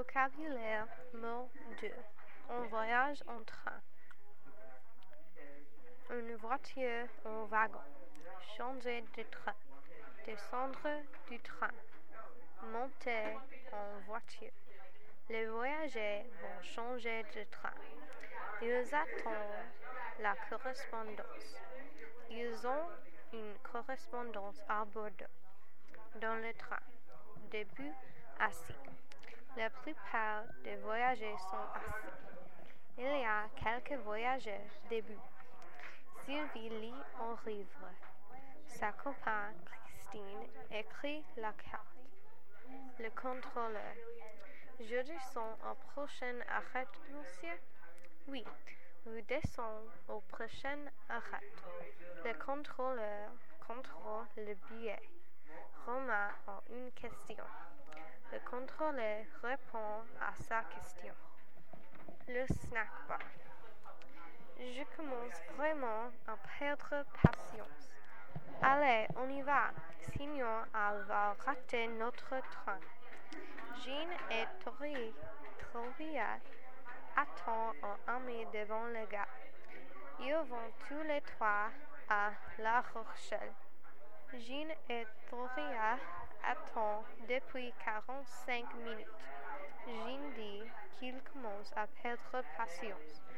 Vocabulaire mot 2. On voyage en train. Une voiture en wagon. Changer de train. Descendre du train. Monter en voiture. Les voyageurs vont changer de train. Ils attendent la correspondance. Ils ont une correspondance à Bordeaux. Dans le train. Début assis. La plupart des voyageurs sont assis. Il y a quelques voyageurs debout. Sylvie lit un livre. Sa compagne Christine écrit la carte. Le contrôleur. Je descends au prochain arrêt, monsieur? Oui, vous descendez au prochain arrêt. Le contrôleur contrôle le billet. Romain a une question. Le contrôleur répond à sa question. Le snack bar. Je commence vraiment à perdre patience. Allez, on y va, sinon elle va rater notre train. Jean et Toria attendent un ami devant le gare. Ils vont tous les trois à La Rochelle. Jean et Toria attendent depuis 45 minutes. Jean dit qu'il commence à perdre patience.